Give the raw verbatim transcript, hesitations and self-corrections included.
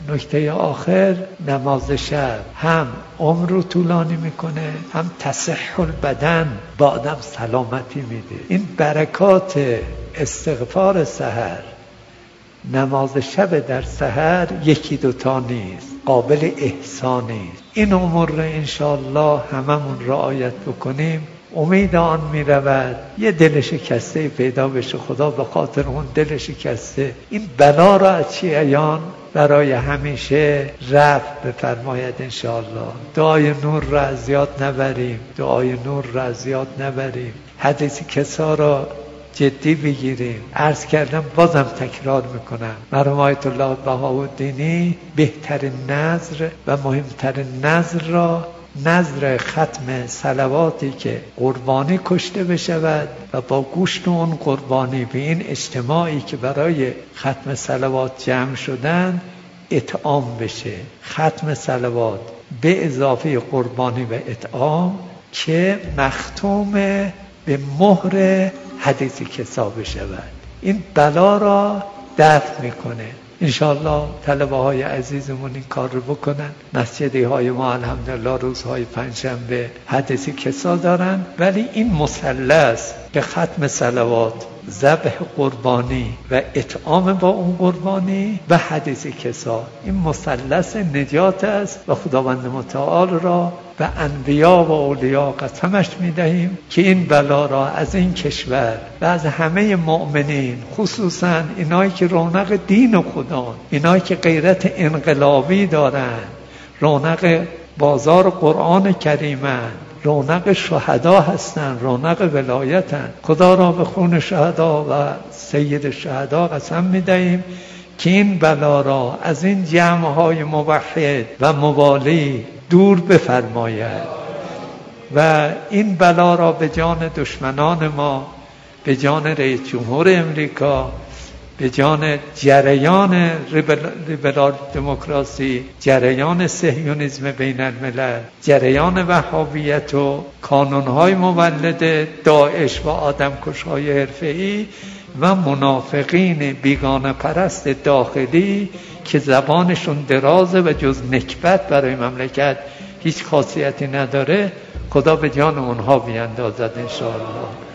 نکته آخر، نماز شب هم عمر رو طولانی میکنه، هم تصح البدن، با آدم سلامتی میده. این برکات استغفار سحر، نماز شب در سحر یکی دوتا نیست، قابل احسانی است. این امور رو انشاءالله هممون رعایت بکنیم، امید آن می رود یه دل شکسته پیدا بشه. خدا به خاطر اون دل شکسته این بلا را از شیعیان برای همیشه رفع بفرماید انشاءالله. دعای نور را از زیاد نبریم، دعای نور را از زیاد نبریم، حدیث کسا را جدی بگیریم. عرض کردم بازم تکرار میکنم، مرحوم آیت الله بهاءالدینی بهترین نذر و مهمترین نذر را نذر ختم صلواتی که قربانی کشته بشود و با گوشت اون قربانی به این اجتماعی که برای ختم صلوات جمع شدن اطعام بشه. ختم صلوات به اضافه قربانی و اطعام که مختوم به مهر حدیث کسا بشود، این بلا را دفع میکنه. انشاءالله طلبه های عزیزمون این کار رو بکنن. مسجدی های ما الحمدلله روزهای پنجشنبه حدیث کسا دارن، ولی این مثلث به ختم صلوات، ذبح قربانی و اطعام با اون قربانی و حدیث کسا، این مثلث نجات است و خداوند متعال را و انبیا و اولیاء قسمش میدهیم که این بلا را از این کشور و از همه مؤمنین، خصوصا اینایی که رونق دین خدا، اینایی که غیرت انقلابی دارن، رونق بازار قرآن کریمن، رونق شهدا هستن، رونق ولایتن، خدا را به خون شهدا و سید شهدا قسم میدهیم که این بلا را از این جمع‌های موحد و موالی دور بفرماید و این بلا را به جان دشمنان ما، به جان رئیس جمهور امریکا، به جان جریان لیبرال دموکراسی، جریان صهیونیسم بین الملل، جریان وهابیت و کانونهای مولد داعش و آدمکش‌های حرفه‌ای و منافقین بیگانه پرست داخلی که زبانشون درازه و جز نکبت برای مملکت هیچ خاصیتی نداره، خدا به جان اونها بیندازد انشاءالله.